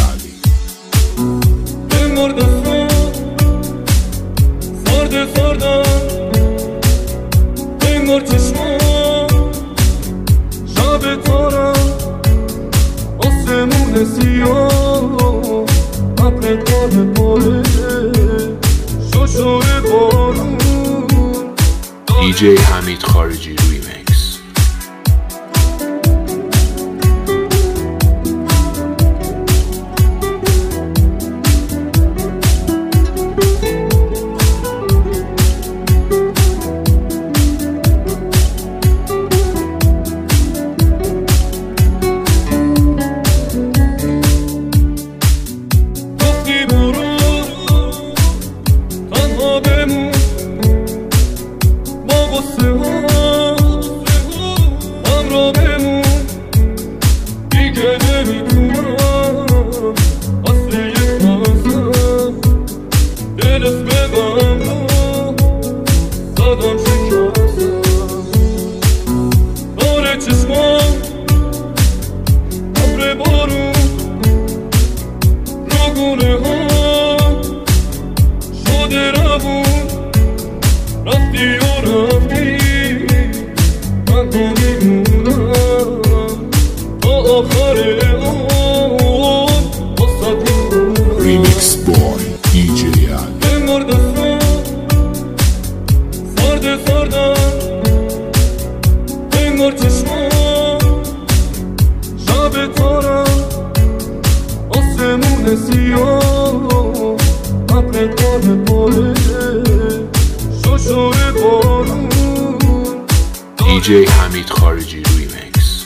علی. بمردم سرده سردم انگار چشمام شب تارم آسمون سیاه ابر پاره پاره شوشوی بارون دیجی حمید خارجی ریمیکس. ریمیکس بای دیجی علی. بمردم سرده سردم انگار چشمام شب تارم آسمون سیاه ابر پاره پاره شوشوی بارون دیجی حمید خارجی ریمیکس.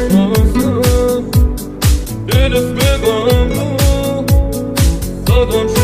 دلت بگم دادم